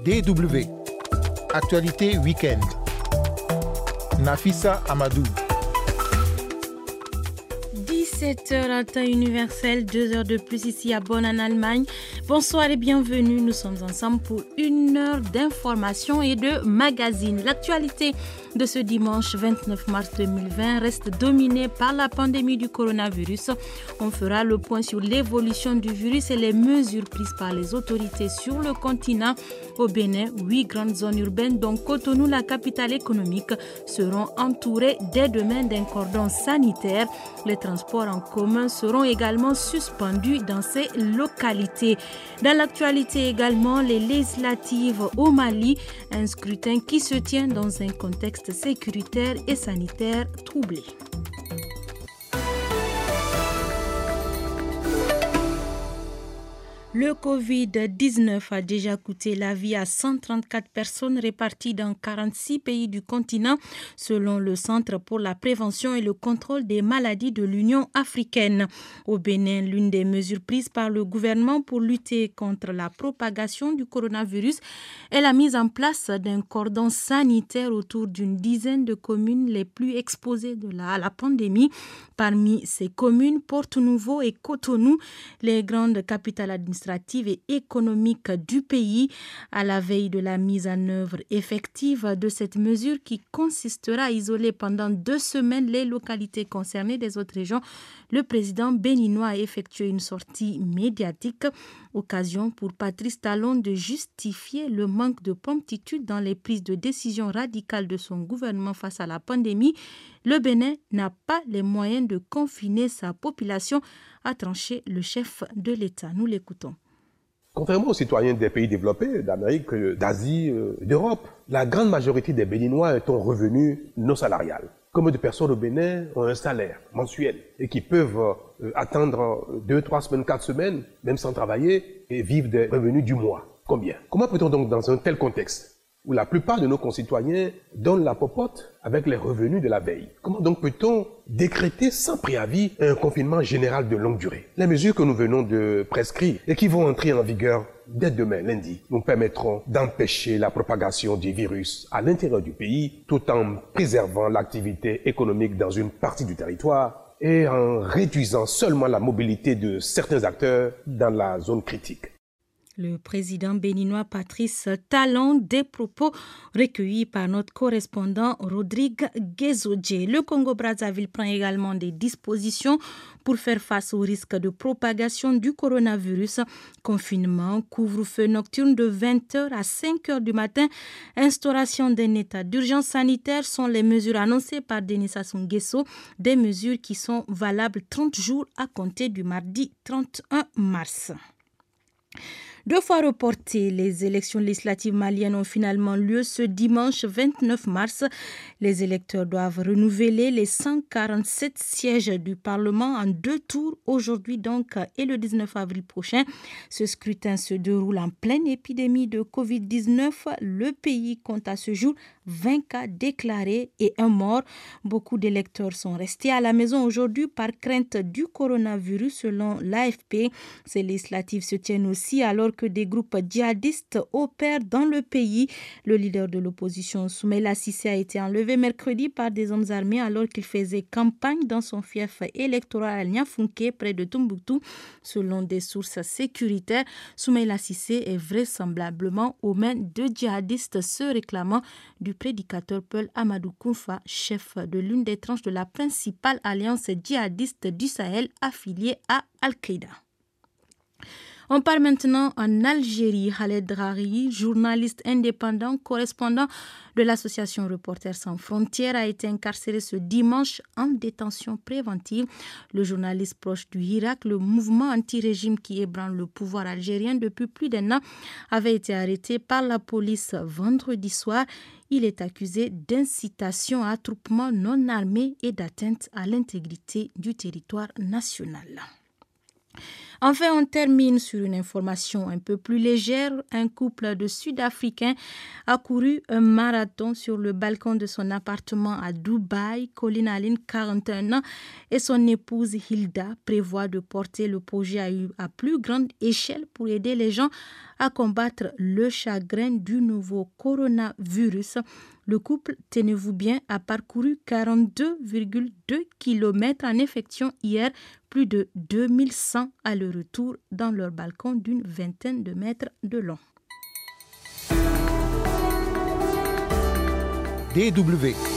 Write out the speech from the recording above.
DW. Actualité week-end. Nafissa Amadou. 17h à temps universel, 2 heures de plus ici à Bonn en Allemagne. Bonsoir et bienvenue, nous sommes ensemble pour 1 heure d'information et de magazine. L'actualité de ce dimanche 29 mars 2020 reste dominée par la pandémie du coronavirus. On fera le point sur l'évolution du virus et les mesures prises par les autorités sur le continent. Au Bénin, 8 grandes zones urbaines dont Cotonou, la capitale économique, seront entourées dès demain d'un cordon sanitaire. Les transports en commun seront également suspendus dans ces localités. Dans l'actualité également, les législatives au Mali, un scrutin qui se tient dans un contexte sécuritaire et sanitaire troublé. Le Covid-19 a déjà coûté la vie à 134 personnes réparties dans 46 pays du continent, selon le Centre pour la prévention et le contrôle des maladies de l'Union africaine. Au Bénin, l'une des mesures prises par le gouvernement pour lutter contre la propagation du coronavirus est la mise en place d'un cordon sanitaire autour d'une dizaine de communes les plus exposées à la pandémie. Parmi ces communes, Porto-Nouveau et Cotonou, les grandes capitales administratives et économiques du pays, à la veille de la mise en œuvre effective de cette mesure qui consistera à isoler pendant 2 semaines les localités concernées des autres régions. Le président béninois a effectué une sortie médiatique, occasion pour Patrice Talon de justifier le manque de promptitude dans les prises de décision radicales de son gouvernement face à la pandémie. Le Bénin n'a pas les moyens de confiner sa population, a tranché le chef de l'État. Nous l'écoutons. Contrairement aux citoyens des pays développés, d'Amérique, d'Asie, d'Europe, la grande majorité des Béninois ont un revenu non salarial. Combien de personnes au Bénin ont un salaire mensuel et qui peuvent attendre 2, 3 semaines, 4 semaines, même sans travailler, et vivre des revenus du mois? Combien? Comment peut-on donc, dans un tel contexte, où la plupart de nos concitoyens donnent la popote avec les revenus de la veille, comment donc peut-on décréter sans préavis un confinement général de longue durée? Les mesures que nous venons de prescrire et qui vont entrer en vigueur dès demain, lundi, nous permettront d'empêcher la propagation du virus à l'intérieur du pays, tout en préservant l'activité économique dans une partie du territoire et en réduisant seulement la mobilité de certains acteurs dans la zone critique. Le président béninois Patrice Talon, des propos recueillis par notre correspondant Rodrigue Guézodje. Le Congo-Brazzaville prend également des dispositions pour faire face au risque de propagation du coronavirus. Confinement, couvre-feu nocturne de 20h à 5h du matin, instauration d'un état d'urgence sanitaire sont les mesures annoncées par Denis Sassou Nguesso, des mesures qui sont valables 30 jours à compter du mardi 31 mars. 2 fois reportées, les élections législatives maliennes ont finalement lieu ce dimanche 29 mars. Les électeurs doivent renouveler les 147 sièges du Parlement en 2 tours, aujourd'hui donc et le 19 avril prochain. Ce scrutin se déroule en pleine épidémie de Covid-19. Le pays compte à ce jour 20 cas déclarés et 1 mort. Beaucoup d'électeurs sont restés à la maison aujourd'hui par crainte du coronavirus selon l'AFP. Ces législatives se tiennent aussi alors que des groupes djihadistes opèrent dans le pays. Le leader de l'opposition, Soumaïla Cissé, a été enlevé mercredi par des hommes armés alors qu'il faisait campagne dans son fief électoral à Niafunké, près de Tombouctou. Selon des sources sécuritaires, Soumaïla Cissé est vraisemblablement aux mains de djihadistes se réclamant du prédicateur Peul Amadou Kounfa, chef de l'une des tranches de la principale alliance djihadiste du Sahel affiliée à Al-Qaïda. On part maintenant en Algérie. Khaled Drari, journaliste indépendant, correspondant de l'association Reporters sans frontières, a été incarcéré ce dimanche en détention préventive. Le journaliste proche du Hirak, le mouvement anti-régime qui ébranle le pouvoir algérien depuis plus d'1 an, avait été arrêté par la police vendredi soir. Il est accusé d'incitation à attroupement non armé et d'atteinte à l'intégrité du territoire national. Enfin, on termine sur une information un peu plus légère. Un couple de Sud-Africains a couru un marathon sur le balcon de son appartement à Dubaï. Colin Allen, 41 ans, et son épouse Hilda prévoient de porter le projet à plus grande échelle pour aider les gens à combattre le chagrin du nouveau coronavirus. Le couple, tenez-vous bien, a parcouru 42,2 km en effectuant hier plus de 2100 allers-retours dans leur balcon d'une vingtaine de mètres de long. DW